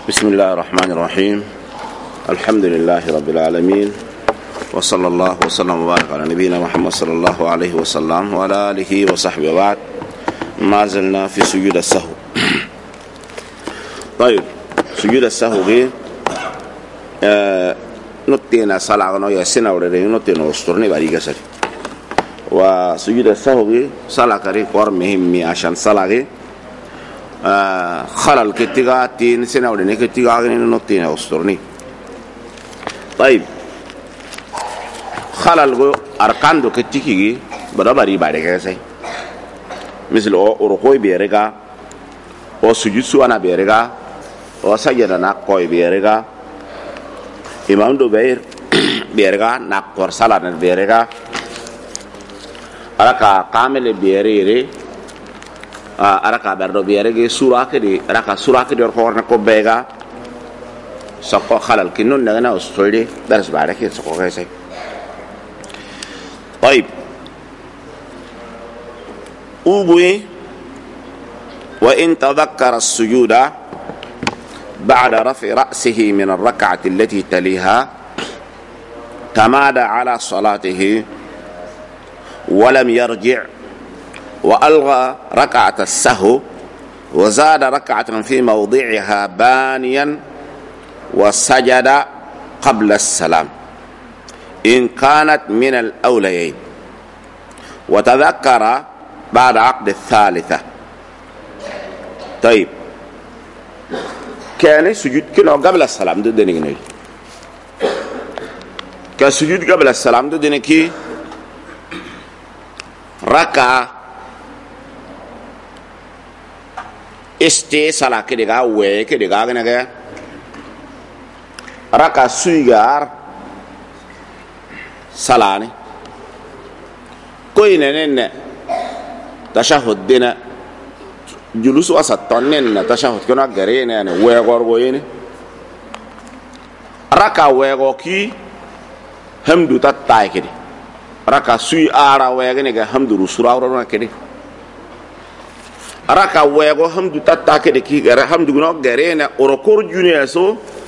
بسم الله الرحمن الرحيم. الحمد لله رب العالمين، وصلى الله وسلم وبارك على نبينا محمد صلى الله عليه وسلم وعلى آله وصحبه وبعد. ما زلنا في سجود السهو. طيب، سجود السهو غير نتينا صلاة يسنا ورده نتينا وسترني باري كسر. وسجود السهو غير صلاة كري قر مهم عشان صلاة غير خلل كتيغا تين سنة ورده كتيغا غير نتينا وسترني. طيب، خلل غو أركان دو كتيغي برابري باري كسر. مثل أوركوي بيرجع أو سجود سوانا بيرجع أو سجدنا كوي بيرجع إمام دو بيرجع ناقور سالان بيرجع أراك كامل بيرجع أراك بردو بيرجع سورة كدي أراك سورة كدي أركور نكو بيرجع سكو خلال كنون نغنا أستولي درس بارك سكو كيسي. طيب، أوبوي وإن تذكر السجود بعد رفع رأسه من الركعة التي تليها تمادى على صلاته ولم يرجع وألغى ركعة السهو وزاد ركعة في موضعها بانيا وسجد قبل السلام إن كانت من الأوليين وتذكر بعد عقد الثالثة. طيب، كان سجود كنا قبل السلام دو دنيكي كسجود قبل السلام دو دنيكي ركع استي صلاة كدغا وي كدغا غنغا ركع سويغار صلاني كوي نن تشهد دينا جلوس وسطنن تشهد كنا غرين يعني ويغور وين ركع ويغوكي حمد تتاي كدي ركع سوي ارا ويغني حمد رسورا ورنا كدي ركع ويغو حمد تتا كدي كي حمد غنو غرين اوركور جونيسو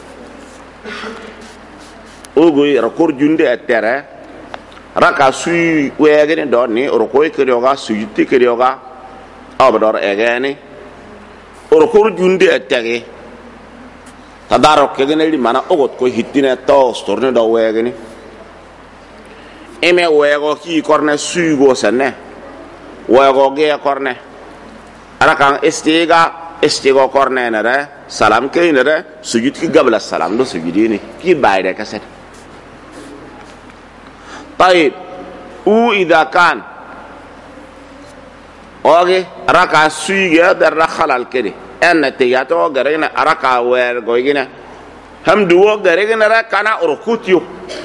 اوغوي ركور جوندي اتره ركع سوي ويغني دوني اوركوي كديوغا سويتي كديوغا أبدار إغاني أركور جندي أتاعي تدارك كأنه اللي مانا أقول كوي هتينا تاوس تورني داو إغاني إمه ويغو كي كورنه سويغو سنة ويغو جي كورنه أنا كان استيغا كورنه نرى سلام كي نرى سجود كي قبل السلام دو سجوديني كي بايده كسر. طيب، إذا كان اوغي ركع سويغا در خلال كده ان تياتو غرينا ركع وير غوينا هم دو غرينا ركنا ركوتيو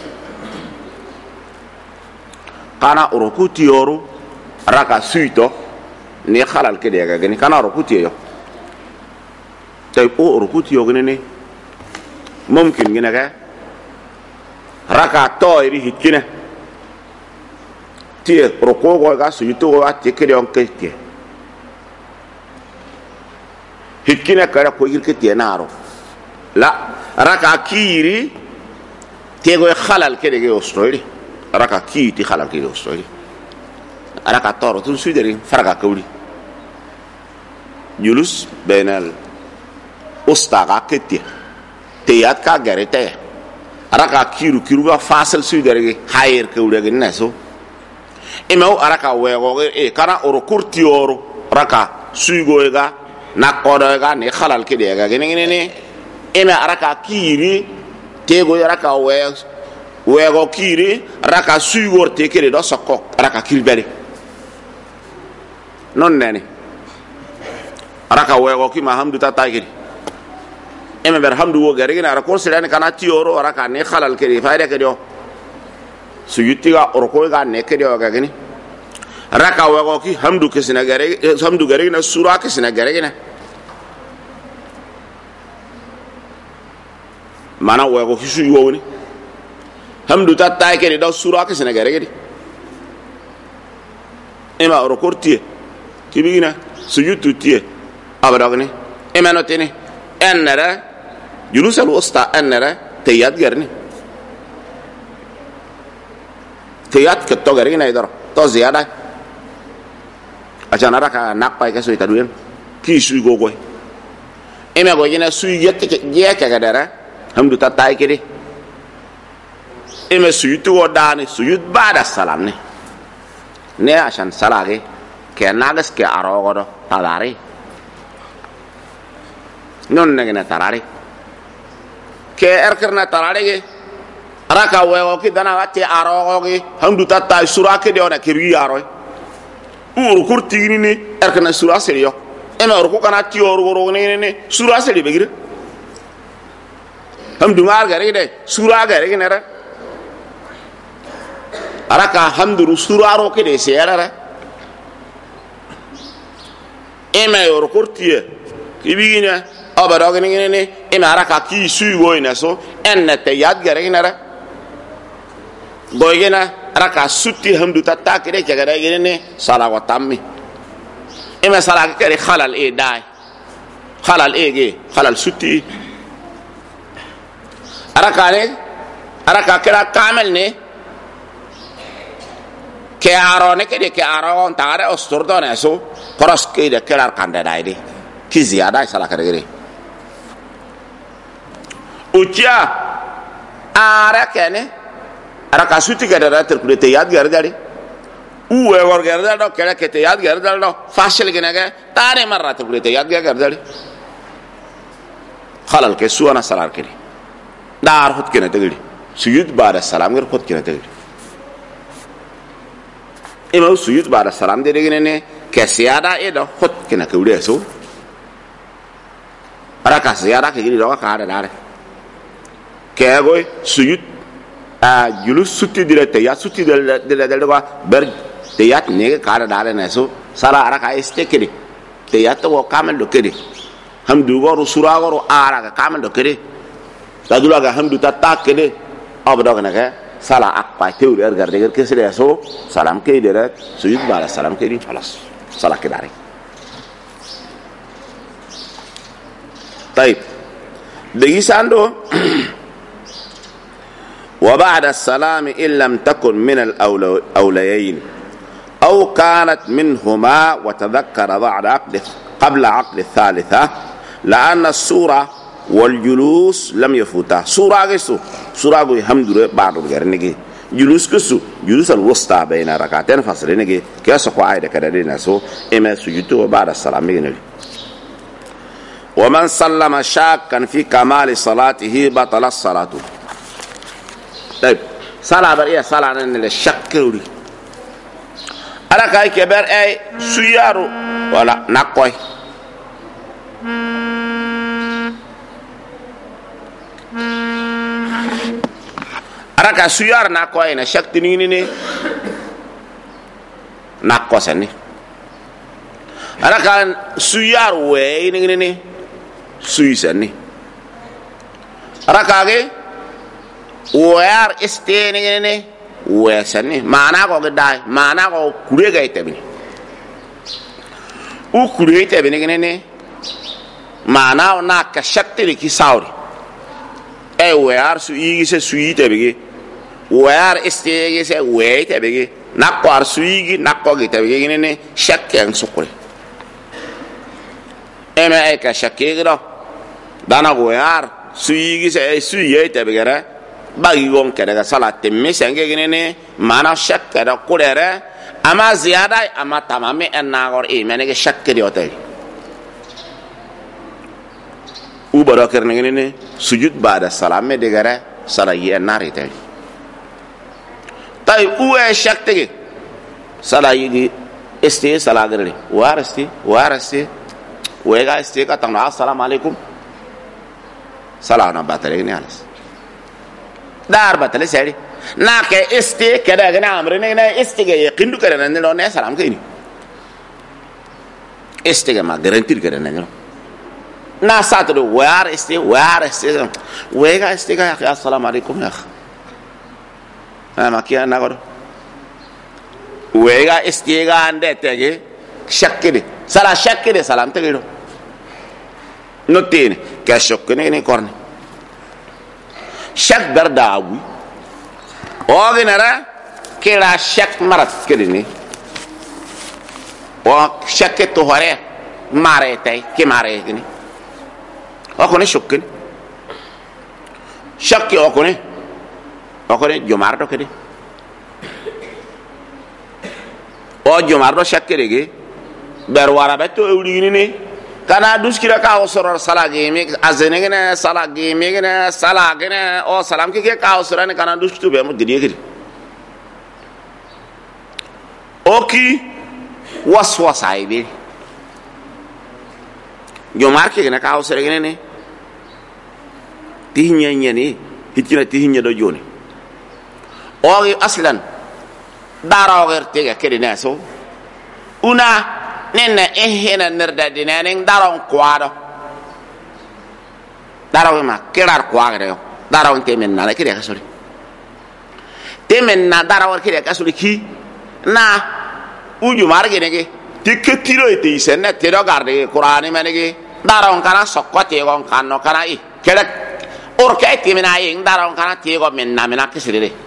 كانا ركوتيو ركع سويتو ني خلال كده غني كانا ركوتيو. طيب، او ركوتيو غني ممكن غنا ركع تويري هكنا تي ركوع غا سويتو واتي كده كده هكنا كده كوير كده نارو لا ركع كيري تيغو خلال كده يوستوري ركع كيتي خلال كده يوستوري ركع تورو تنسيدري فرقا كوري جلوس بين الاستاغا كده تيات كا غريتي ركع كيرو فاصل سيدري هاير كوري نسو إمو أراكا ويغو كانا أوروكورتيورو راكا سويغويغا ناكودويغا نخلال كديغا غنينيني إما أراكا كيري تيغو راكا ويغو كيري راكا سويغور تيكيري دو سكوك راكا كيربري نون ناني أراكا ويغو كيما حمدو تاتايكيري إما برحمدو وغريغين أراكور سيراني كانا تيورو راكا نخلال كدي فايدة كديو سجودتيغا أركويغا نكديو غاني ركع وغوكي حمدو كسنا غري حمدو غرينا سورة كسنا غرينا مانا وغوكي سو يووني حمدو تاتاي كدي دو سورة كسنا غري إما أركورتي كيبينا سجودتي أبداغني إما نوتيني أنرا julus al wusta annara tayat garni tayat ke to gari na idor to ziyada acha naraka nakpa ke so itaduen ki su gogo eme go jina su yette je ka gadara hamdu ta tay kede eme su yutu odani su yut bada salam ne ashan salage ke nagas ke arogodo talari non ne tarari ke erkerna tarari ge araka wewo ki dana wati arogo ge hamdu ta tay surake de ona kirgi aroy uru kurtini ni erkana sura seriyo eme uru kana ti oru ne sura seri begire hamdu mar gare de sura gare ne ra araka hamdu sura ro ke de serara eme uru kurtiye ibigina abaro ne eme araka ki su goina so ennete yad gare ne ra goyena raka sutti hamdu tatta kede kagada gene sala wa tammi ema sala kede khalal e dai khalal e ge khalal sutti araka kira kamel ne ke arone kede ke aron tare osturdo ne so koros kede kira kanda dai de ki ziyada sala kede gere ucia ara kene araka suti gadara terkulete yad gardari uwe war gardaro kera kete yad gardaro fashil genaga tare marra terkulete yad gardari khalal ke suana salar kiri dar hut kena tegiri sujud ba'da salam ger hut kena tegiri imau sujud ba'da salam de gene ne ke siada edo hut kena keude so araka siada ke giri do ka ada dare ke goy sujud julus sutti direte ya sutti del ba ber te yat ne ka dale ne so sala araka istekedi te yat wo kamel do kedi hamdu goru sura goru araka kamel do kedi tadula ga hamdu tatta kedi abdo kana ka sala akpa teuri ergar de ke sele so salam ke dire sujud bala salam ke di falas sala ke dare طيب degisando وبعد السلام إن لم تكن من الأوليين أو كانت منهما وتذكر قبل عقد الثالثة لأن السورة والجلوس لم يفوتا سورة قسو سورة قوي حمد لله بعد الغرنجي جلوس قسو جلوس الوسطى بين ركعتين فصلينجي كيسو قاعدة كدرين سو إما سجدوا بعد السلام يجنلي ومن سلم شاكا في كمال صلاته بطل الصلاة طيب صلاة بريئة صلاة نلشكري أنا كاي كبر أي سيارو ولا نقوي أنا كسيار نقوي نشكتني ني نقوي سني أنا كان سيار وين ني سويسني أنا كاي where staying ne wesani mana ko gidai mana ko kure ga itebi u kure itebi ne mana na ka shakti ki sauri e where su yi se su itebi where staying se we itebi na ko ar su yi na ko itebi ne shakken sukuri eme e ka shakke gdo dana where su yi se su yi itebi gara bagi gon keda ga salat temme senge gene mana shakka da kurere ama ziyada ama tamame annagor e mene ge shakka di hotel u barakar ne sujud ba'da salam me de gara salayi annari tay tay u e shakte ge salayi gi este salagare warasti wega este ka tanga assalamu alaikum salana batare ne alas dar batale sari na ke este kada ga na amre ne este ga yakindu kada ne no ne salam ke ni este ga ma garantir kada ne na sato do war este wega este ga assalamu alaikum ya ma kiya na godo wega este ga ande tege shakkide sala shakkide salam te gido no tiene ka shokkene ne korne shak dardawi o ginara kira shak marat kedini o shak to hore mare tay ke mare gini o ko ne shukkin shak o ko ne jomardo kedi o jomardo shak kedege ber wara beto ewligini ne kana duskira ka osor salage mi azenegene salage mi gene salagene o salam ke ka osor ne kana dustu be mo gidi oki waswasa ibe jomar ke gene ka osor gene ne tinya nyani hitina tinya do joni o aslan darawer tege kedi naso una nena ehena nerda dineng daron kwado daron ma kerar kwagre daron temen na kire kasuli temen na daron kire kasuli ki na uju marge nege tiketiro ite isenne tero garde qur'ani menege daron kana sokkote gon kanno kana i kele orke temena ing daron kana tego men na mena kesire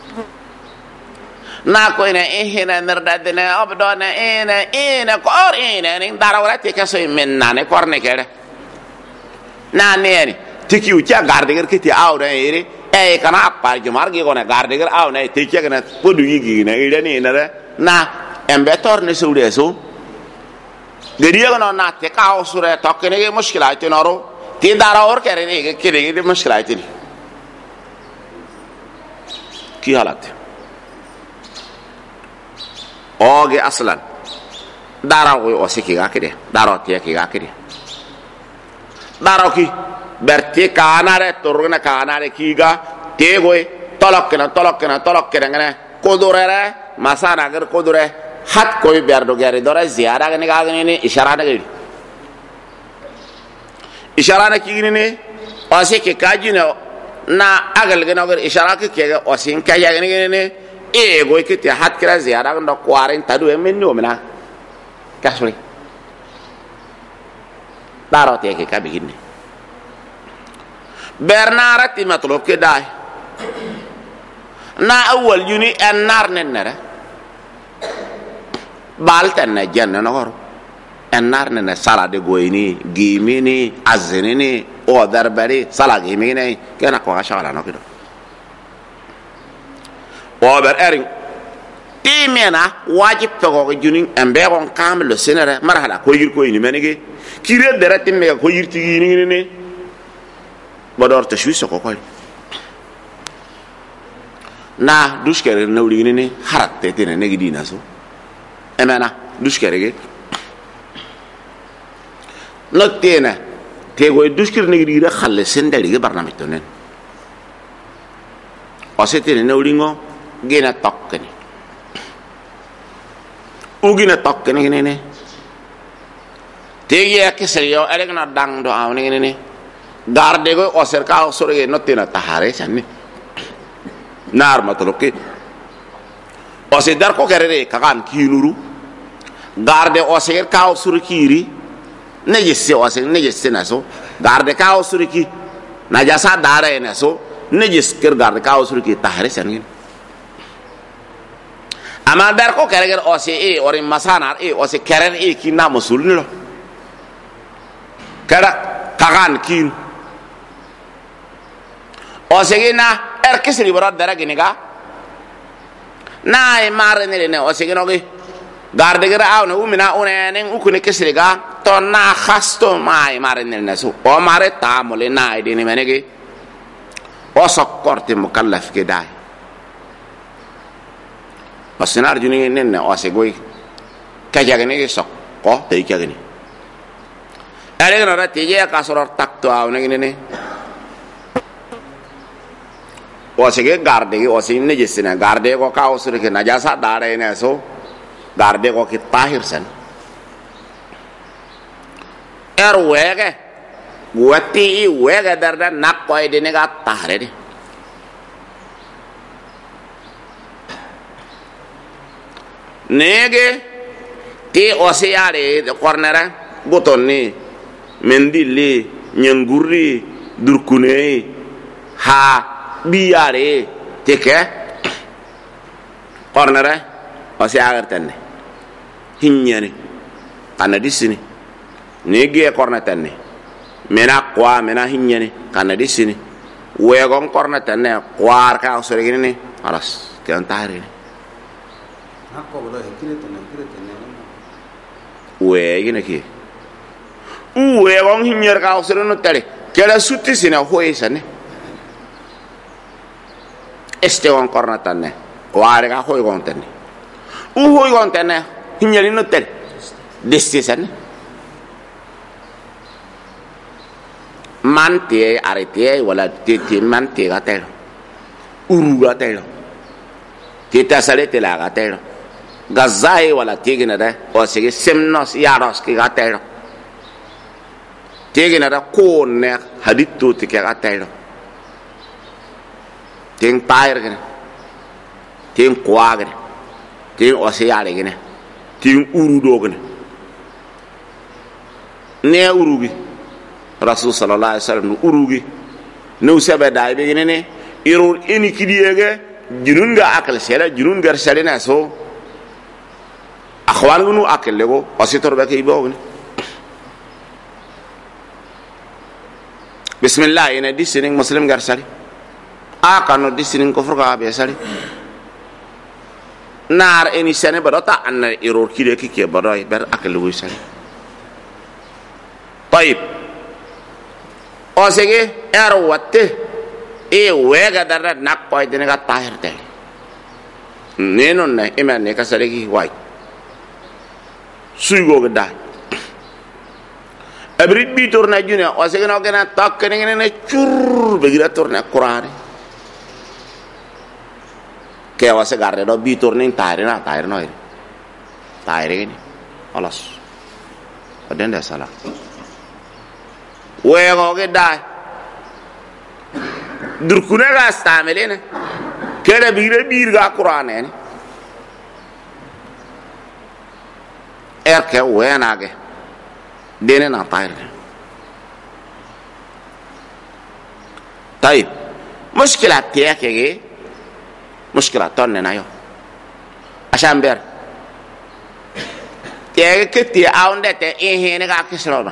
na ko ina ehena nerdade na obdona ina ko or ina ning darawrati kaso menna ne korne kere na ne tiki ucha gardeger kiti awda ere e kana par jumargi gona gardeger awna tiki kana podu yigi na ire ni na embetor ne sude so geriya gona na te ka usure tokkene ge mushkilati noro ti darawr kere ne ge kire ge mushkilati ki halat oge aslan daraw o siki ga kede daraw te ki ga kede daraw ki berti kanare turuna kanare ki ga te goy tolok ngene kodurere masana gar kodure hat koy berdo gari dora ziyara ga ne ga ne ishara na ki ne o siki kajino na agal ga no gar ishara ki ke o sin kaya ga ne e goy kiti hat kira ziyara ndo 40 du men no mena kasuri daro te ke ka biginni bernara ti matlo ke dai na awwal juni annar nenara baltan na janna no goro annar nena sala de goyni gimini azenini o darbari sala gimini kana ko ashala no kido ober ering timena wajib to ko junin ambe gon kam le senere marhala ko yir ko ni menege kire dere timme ko yir ti ni ne bodor ta shuso ko na duskere nawli ni ne haratte tene ne gidina so emena duskere ge no tena te go duskere ne gidira khalle sendali ge barnamit tonen o setene nawli ngo gina tokkani ugina tokkani ne tegi akesriyo elegna dang do awni ne garde go o serka o sore no tena tahare sanni nar matloke o se dar ko kerere kakan kinuru garde o ser ka o sure kiri ne jesse o se ne jesse naso garde ka o sure ki na jasa dare naso ne jess ker garde ka o sure ki tahare sanni ama dar ko kereger o se e ori masanar e o se kerer e ki na musul ni lo kara kagan kin o se gina kisri bora dara giniga na e mare ne o se gino ge garde gira awna umina unenen ukune kisri ga to na khasto mai mare ne so o mare tamole na e dini menege o sokkorte mukallaf ke dai basinar juni nenne o se goy kajagene ge sok ko te kagene ale gna rati je ka soror takto awna ne o se ge garde ge o se ne jesina garde ko ka o sure ke najasa dare ne so garde ko ki tahir san wege wati wege darda nak ko ide ne ga tahre de nege te osiare de cornera botonni mendili nyanguri durkune ha biare teke cornere o si agartenne hinyani kana disini nege cornetenne mena kwa mena hinyani kana disini wegon cornetenne kwar ka usregini ni alas kan tare hakko bodo hikire tenne weegina ki wegon hinyer ka usreno tare kala sutti sina hoysane este on cornetanne kwar ka hoy gon tenne hoy gon tenne hinyani no tare destisan mante arete wala tete mante gatel uru gatel teta salete la gatel gazai wala tegina da o sege semnos yaros ki gatel tegina da ko ne haditto ti ke gatel ten pair gene ten kwagre ten o se yare gene ten uru dogene ne urugi rasul sallallahu alaihi wasallam urugi ne usaba dai be ne irul eni kidiyege junun ga akal sela junun gar salina so akhwan gunu akal lego wasitor be kay bogni bismillah ina disinin muslim gar sali akano disinin ko furga be sali nar eni sene badota an irul kide kike badoy ber akal lego sali طيب osege ero watte e wega darra nakko idene ga tahirte nenon ne imane ka saregi way suigo ga dai abri bi torna juna osege no gena takkene ne chur be gira torna qur'ani ke wase garre do bi torna in tayre na tayre no tayre ni alas adenda sala wego ge dai durkune ga stamelene kede bigre birga qur'ane ni erke wenage dene na tayre طيب مشكلة تيكي مشكلة توننا يو عشان بير تيكي كتي اونده تي ايه نغا كسرونا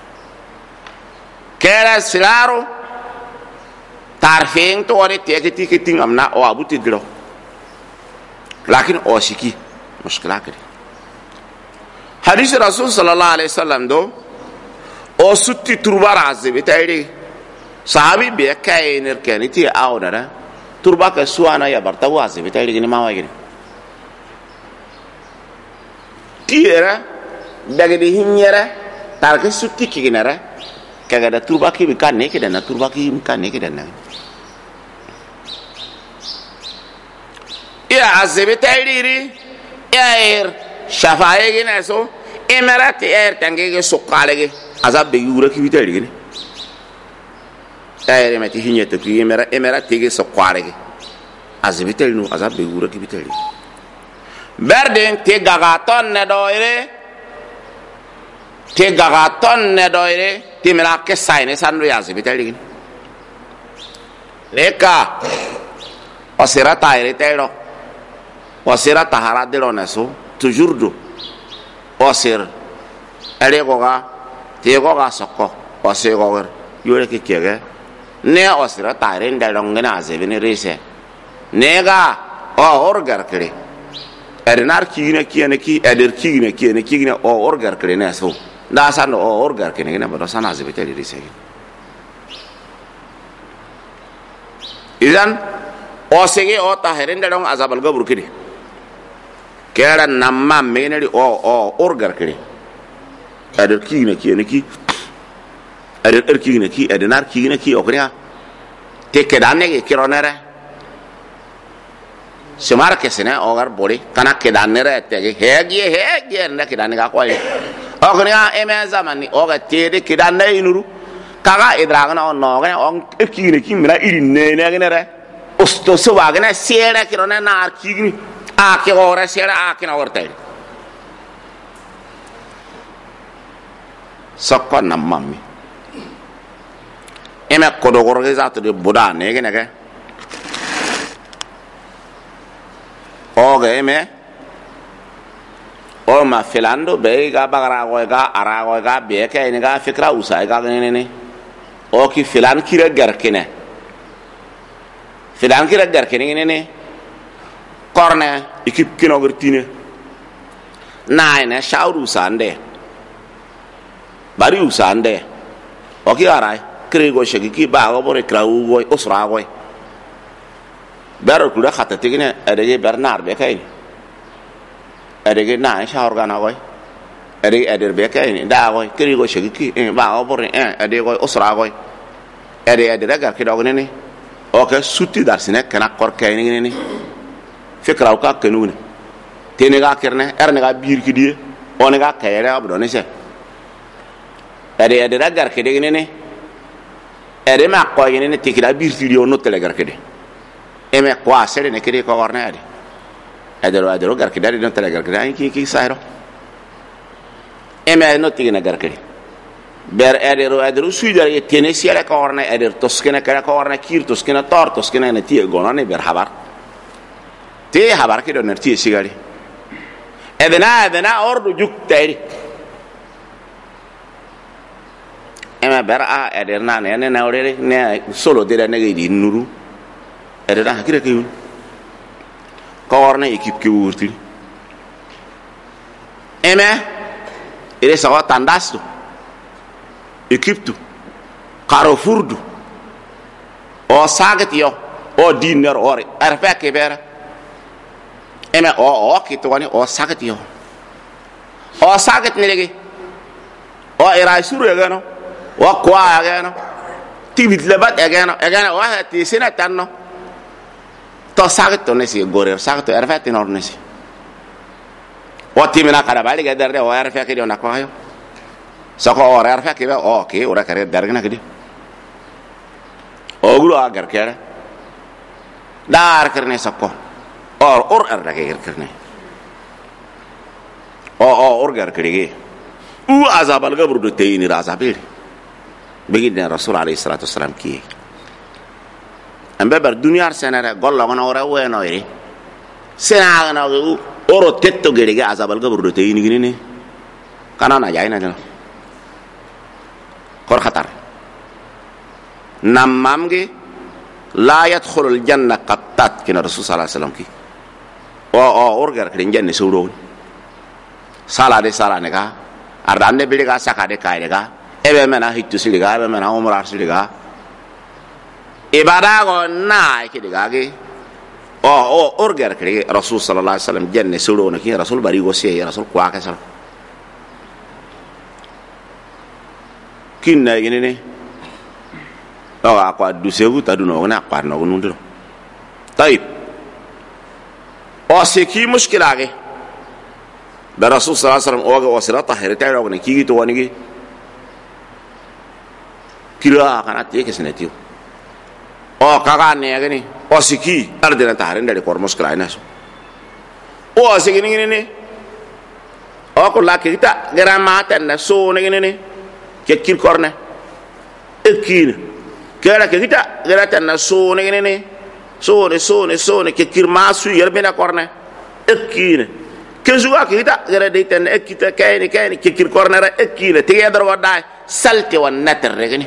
kera silaro tarfeng to ore teke tiketing amna o abuti dilo lakin o shiki mushkila kare hadith rasul sallallahu alaihi wasallam do o sutti turba razibi tayri sahabi be kay ner keniti awdara turba ka suana ya barta wazibi tayri gini mawa gini tiera dagade hinyera tarke sutti kiginara kaga da turba ki kan ne ke da na turba ki kan ne ke da na ya azebe tayriri ya shafaye gina so emirati tange ge sokale ge azab be yura ki bitari gini tayre mati hinyete ki emirati ge sokale ge azebe taynu azab be yura ki bitari berden te gagaton ne doire te gagaton ne doire timela ke sayne sandu yazi bitali leka osira tayre telo osira tahara de loneso toujours do osir ele goga te goga sokko osir goga yore ke kege ne osira tayre ndalongena azebini rese nega o orgar kre ernar kine kine ki eder kine kine kine o orgar kre ne so da sano o orgar kene ne bado sana azebiteli risegi idan o sege o taherende dong azabal gabur kidi kera namma meneri o orgar kidi eder kine kine ki eder kine ki edenar kine ki o kriya te kedane ke kironere semar kesene ogar bori kana kedanere tege hegi ne kedane ga kwai ognya eme zamani oga tede kidanne inuru kaga idragna on noga on kine kimira irinne ne genere osto so wagna sere kirone na arkigni a ke ora sere a ke na ortai sakko namami eme kodogor ge zato de buda ne genege eme o ma filando be ga bagara go ga ara go ga be ke ni ga fikra usa ga ne o ki filan kira garkine filan kira garkine ne korne ekip kino gertine naine shauru sande bari usande o ki ara krego shegi ki ba go bore krawu go usra go baro kula khata tigine adege bernard be kay adege na shaur gana go adege ader be kay da go krego shegi ki ba go bore adege go usra go ade daga ki dogne ni o ka sutti dar sine kana kor kay ni ni fikra ka kanune tene ga kerne erne ga bir ki die on ga kayere abdo ne se ade daga ki de ni ade ma ko ni tikira bir ti dio no telegar ki de e me kwa sere ne ki ko warne ade ro gar ki dari no telegar ki ki sairo e me no tigina gar ki ber ederu suidar ye tene siele korne eder toskene kala korne kir toskene tor toskene ne tie gonane ber habar te habar ki doner tie sigari edena ordu juk tayri ema ber a eder na ne ne orere ne solo de ne gidi nuru edena hakire ki korne ekip ki wurti eme ire sawa tandastu Egyptu Carrefourdu o sagat yo o dinner ore arfa ke bera eme o ki to wani o sagat yo o sagat ne legi o ira suru egano o kwa egano tibit lebat egano o hati sina tanno to sagat to ne si gore sagat to arfa tin orne si o timina kada bali ga darde o arfa ke do na ko yo sako ora arfa ke o ke ora kare dargna kedi o gulo agar kere dar kerne sako or arda ke kerne or gar kedi u azab al gabru de tayni razabir begidna rasul alayhi salatu wassalam ki ambe bar dunyar senara gollo gono ora weno iri sena na oro tetto gede ga azab al gabru de tayni gini kana na jayna dal kor khatar namamge la yadkhulul janna qattat kina rasul sallallahu alaihi wasallam ki o orgar kren janne sawro sala ne ka ardande bili ga saka de kay ga ebe mena hittu siliga ebe mena umrar siliga ibada go na ki diga ge o orgar kren rasul sallallahu alaihi wasallam janne sawro ne ki rasul bari go se rasul kwa ka sala kinna yene akwa dusebu taduno na akwa no nundo tayib o seki mushkila ge da rasul sallallahu alaihi wasallam o wasira tahirata ro ne kigi to woni ge kira kana te ke senetio o kaga ne ge ni o seki ardena taharin da ko mushkila ina so o seki ni ne o ko la kita gramata na so ne ne ke kir korne ekine kera ke kita gerata na so ne ke kir masu yerbena korne ekine ke zuwa ke kita gera de ten ekita kayni ke kir korne ra ekine te yadro wada salti wan natar regni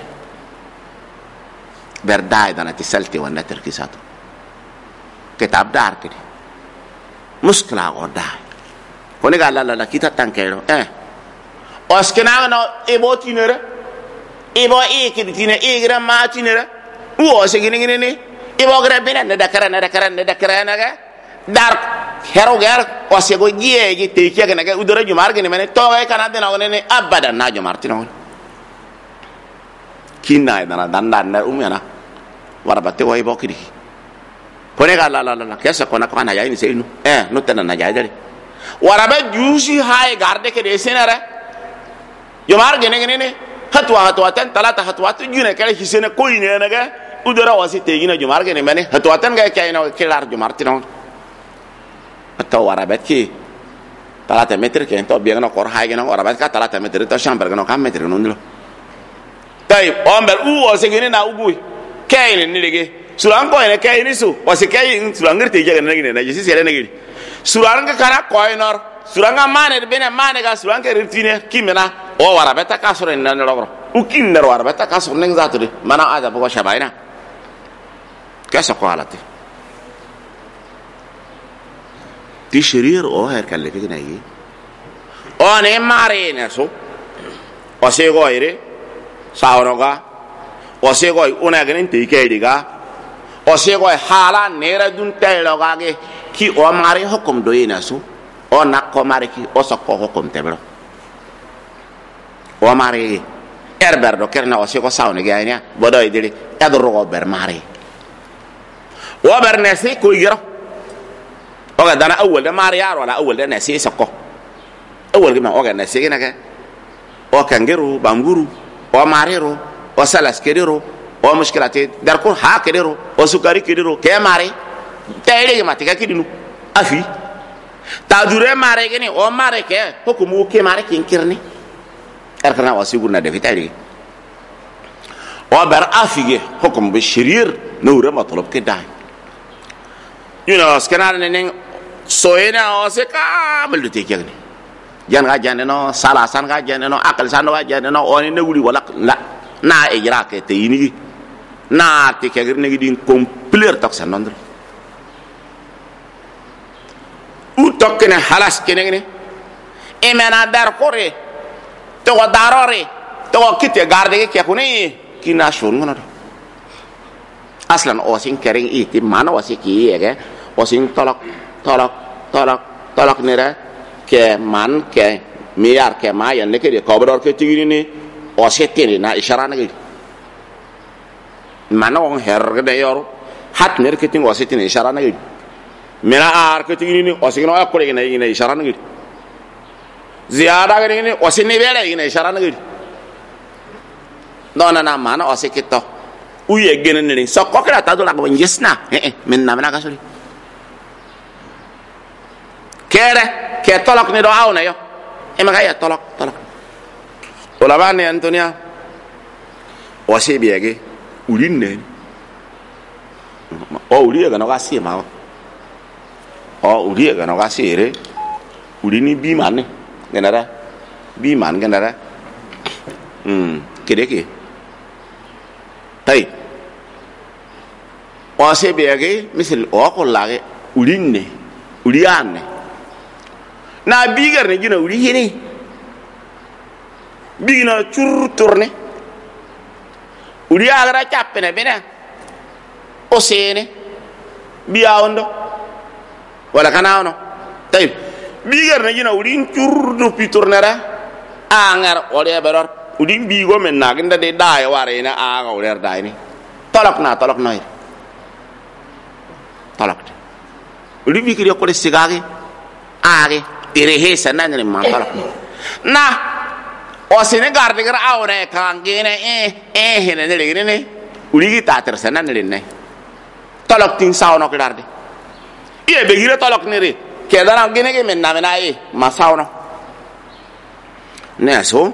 berdai dana ti salti wan natar kisato kitab dar kidi muskila wada koni ga la kita tankero oskena no ebo tinere ebo ekiditine egra matinere wo segini ni ebo gra bena ne dakara ga dar hero gar o sego giye gi te kiya ga udara jumar gene mene to ga kana de no ne abada na jumar tino kinna dana dandan na umyana warabate wa ebo kidi pone ga la kesa kona kana ya ni seinu no tana na ja dare waraba jusi hay garde ke de senara jomar gene hatwa tan talata hatwa june kala hisene koyne naga udara wasi tegina jomar gene mane hatwa tan ga kayno kelar jomar tino atta warabat ki talata meter ke to biegno kor haygeno warabat ka talata meter to chamber gno kam meter no ndilo tay omber wasi gene na ugu kayne ni lege sulan ko ene kayni su wasi kay sulan ngirte jega na gene na jisi sere na gidi suranga kana koinor suranga mane bene mane ga suranga ritine kimena o wara beta kasore nan logro ukin ner wara beta kasore ning zaturi mana ada bo shabaina kesa ko alati ti sherir o her kalle figina yi o ne mare ne so o se goire sawroga o se goy una ganin te kediga o se goy hala nera dun teloga ge ki o mare hukum do yina so o nakko mare ki o sokko hukum tebro o mare erberdo kerna o se ko sawne ge aynya bodo idiri edro go ber mare o ber ne se ko yiro o ga dana awol de mare yar wala awol de ne se sokko awol ge ma o ga ne se ge nake o kangeru banguru o marero o salas kedero o mushkilati darko ha kedero o sukari kedero ke mare tayre ge matika kidinu afi ta dure mare geni o mare ke hukumu ke mare kinkirni erkana wasigurna de fitari o bar afige hukum bi shirir nure matlab ke dai skenar neng soena o se kamel de tekegni jan ga jande no salasan ga jande no akal san ga jande no oni ne wuri wala la na ejra ke te yini na te kegir ne din complet tok sa nondre u tok ne halas kene ne e mena dar kore to darore to kite garde ke kuni kina shon ngono aslan o sin kering iti mana wasiki ege o sin tolak nere ke man ke miyar ke mayan ne ke de kobor ke tigini ni o setini na ishara na gidi mana on her de yor hat ner ke ting o setini ishara na gidi mena ar ke tigini ni o signo ko le ne ishara na gidi ziyada ga ni o sinni bele ne ishara na gidi dona na mana o sekito uye genen ni so ko kala ta do la ko njesna min na mana ka sori kere ke tolok ni do awna yo e magaya tolok ulama ne antonia o se biege ulinne o ulie ga no ga si ma o ulie ga no ga si re ulini bi man genara bi man genara kede tai o se biege misal o ko lage ulinne uliane na bigar ne gina uri hini bigina cur turne uri agara chappene bene o sene biawondo wala kanawno tay bigar ne gina uri cur do piturnera angar ole beror uri bigo men naginda de daay ware na aga oler daay ni tolok noy tolok uri bigiri ko le sigage age ire sana ni mantar na o sene garde gara awre kangene hene ne legene ne uligi tater sana ne ne tolok tin sawno ko darde e be gira tolok ne re ke dara gene ke men na mena ma sawno ne so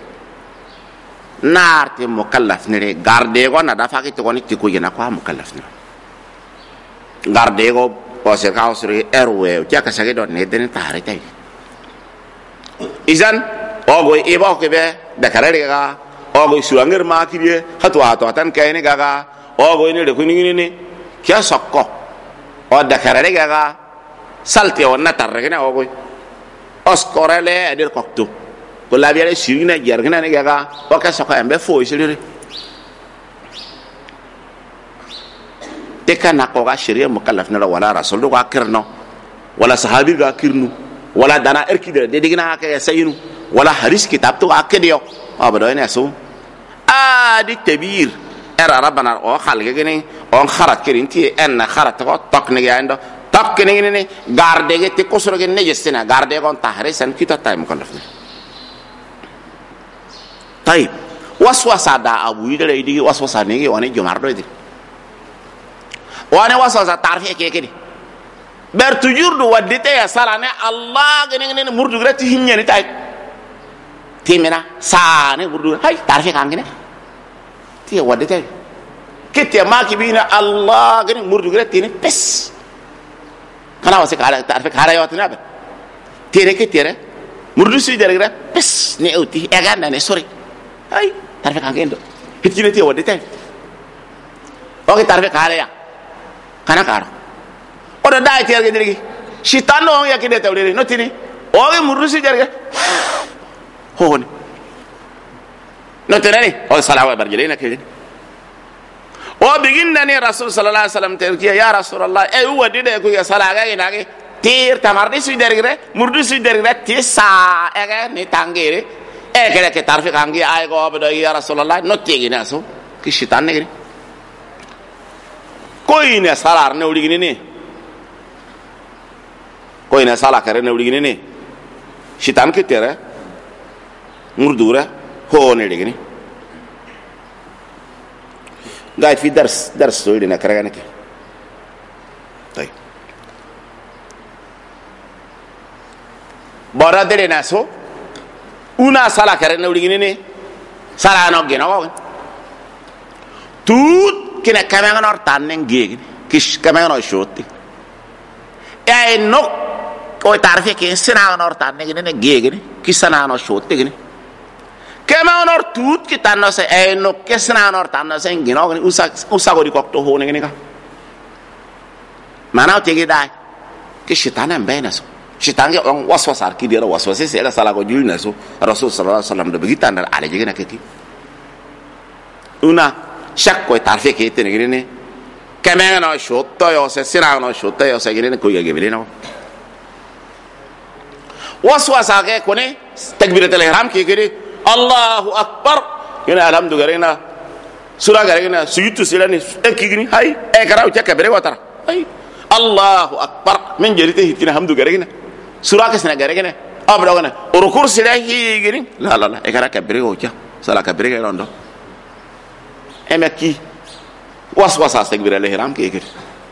narte mukallaf ne re garde go na da fakiti ko ni ko gena ko mukallaf ne garde go o se kausri erwe kya ka sage don ne den tare tay izan ogo ibo ke be da karare ga ogo suanger ma kirie hatwa to tan kayne ga ogo ni de kunini ni kya sokko o da karare ga salte onna tarre ne ogo oskorele adir kokto ko la biere sirina jergna ne ga o ka sokko embe fo isiri teka na ko ga sharia mukallaf na wala rasul do ga kirno wala sahabi ga kirnu wala dana erkide de digina ka sayinu wala haris kitab to akediyo abado ene so adi tabir era rabbana o khalge gene on kharat kirinti en kharat ko tokne gando tokne gene garde ge te kosro ge nejesina garde gon tahrisan kita tay mukallaf tay waswasa da abu yidere digi waswasa ne woni jomardo idi wane waswasa tarfi ke kedi ber toujours do wadite ya salane allah gene murdu grati hinyani tay timena sane murdu hay tarfi kangene ti wadite kete maki bina allah gene murdu grati ni pes kana wasi kala tarfe kala yawtina be tere ke tere murdu su dere pes ne uti e ganda ne sori ay tarfe kan gendo hitine te wodi tay o ke tarfe kala ya kana karo o da dai tere ge shitan no ya kide tawde no tini o ke murdu su dere ho ne no tere o salawa barjelena ke o biginna ne rasul sallallahu alaihi wasallam terkiya ya rasulullah e wadi de ko ya salaga ina ge tir tamardi su dergre murdu su dergre ti sa e ge ni tangere e gele ke tarfi kangi ay go abdo ya rasulullah no tigi na so ki shitan ne koi ne salar ne udigini ne koi ne sala kare ne udigini ne shitan ke tere murdura ho ne digini قاعد في درس سويدي نكرهنك طيب بورا دري ناسو una sala كرنا وليني ني sala no gino tut kina kamera nor tannen gegi kish kamera no shoti e no ko tarfe ke sina nor tannen ne gegi kisana no shoti gini kema onor tut kita no se no kesna onor tanno se ngino ni usa go di kokto ho ne ka mana o tege dai ke shitana mbena so shitange on waswasar ki dira waswase se la sala go julna so rasul sallallahu alaihi wasallam de begita na ale jege na keti una shakko tarfe ke te ne ne kema no shotto yo se sina no shotto yo se ne ko ge bele no waswasa ke kone takbiratul ihram ki gere Allahu akbar yana alhamdulillah sura garena suyutu silani ekigini hay e karaw cekka bere watara ay Allahu akbar men jerite hitina alhamdulillah sura ka sina garena abra gana urukur sila higini la e kara ka bere ocha sala ka bere rondo emeki waswasa takbiratul ihram ke gere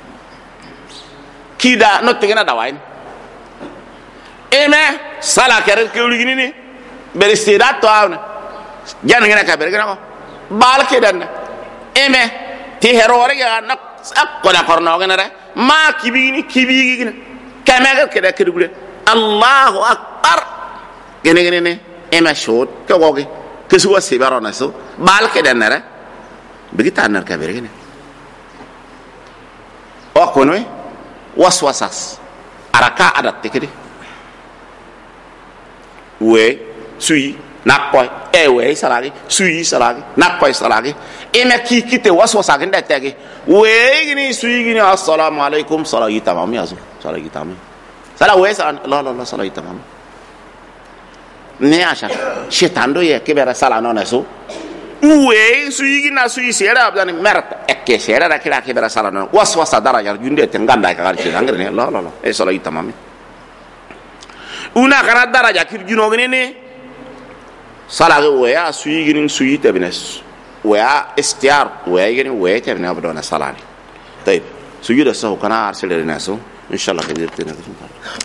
kida no tegena dawain eme sala kare ke uligini ni beristirat to awna jan ngena ka bergena ko bal ke dan eme ti herore ga nak akko na korno ngena re ma kibini gina kamega ke da kedugule Allahu akbar gene ne eme shot ko goge ke suwa se barona so bal ke dan re begita nar ka bergena o kono waswasas araka adat tekede we sui nakoi ewe salagi sui salagi nakoi salagi eme kite waswasa genda tege we gini sui gini assalamu alaikum salagi tamam ya zo salagi tamam sala we sala la salagi tamam ne asha shetando ye ke bera sala no naso we sui gina sui sera abdan merta ekke sera da kira ke bera sala no waswasa daraja junde tenganda ka garci ngene la e salagi tamam una kana daraja kir juno gene salage waya suyi ginin suyi tabines waya istiar waya ginin waya tabina abdona salani طيب suyi da sahu kana arsilere naso inshallah kadirtina